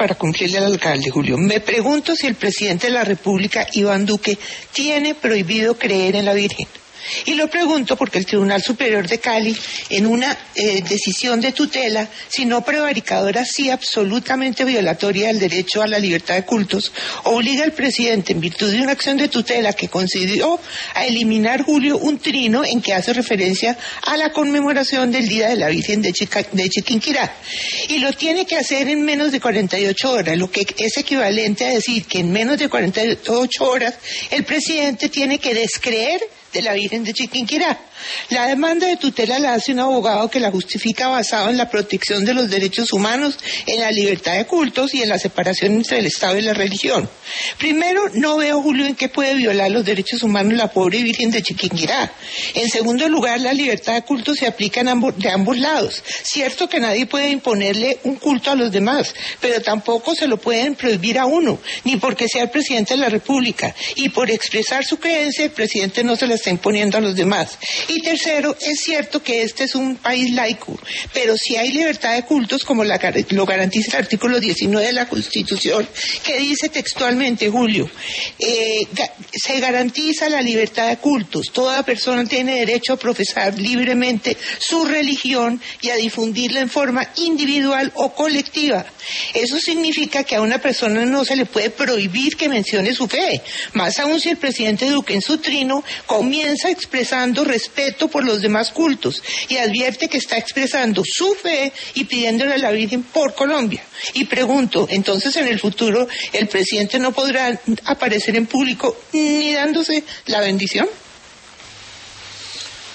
para cumplirle al alcalde, Julio. Me pregunto si el presidente de la República, Iván Duque, tiene prohibido creer en la Virgen. Y lo pregunto porque el Tribunal Superior de Cali, en una decisión de tutela, si no prevaricadora, sí absolutamente violatoria del derecho a la libertad de cultos, obliga al presidente, en virtud de una acción de tutela que concedió, a eliminar, Julio, un trino en que hace referencia a la conmemoración del Día de la Virgen de Chiquinquirá. Y lo tiene que hacer en menos de 48 horas, lo que es equivalente a decir que en menos de 48 horas el presidente tiene que descreer de la Virgen de Chiquinquirá. La demanda de tutela la hace un abogado que la justifica basado en la protección de los derechos humanos, en la libertad de cultos y en la separación entre el Estado y la religión. Primero, no veo, Julio, en qué puede violar los derechos humanos la pobre Virgen de Chiquinquirá. En segundo lugar, la libertad de culto se aplica de ambos lados. Cierto que nadie puede imponerle un culto a los demás, pero tampoco se lo pueden prohibir a uno, ni porque sea el presidente de la República. Y por expresar su creencia, el presidente no se la está imponiendo a los demás. Y tercero, es cierto que este es un país laico, pero si hay libertad de cultos, como lo garantiza el artículo 19 de la Constitución, que dice textualmente, Julio, se garantiza la libertad de cultos. Toda persona tiene derecho a profesar libremente su religión y a difundirla en forma individual o colectiva. Eso significa que a una persona no se le puede prohibir que mencione su fe, más aún si el presidente Duque en su trino comienza expresando respeto por los demás cultos y advierte que está expresando su fe y pidiéndole a la Virgen por Colombia. Y pregunto, entonces en el futuro el presidente no podrá aparecer en público ni dándose la bendición.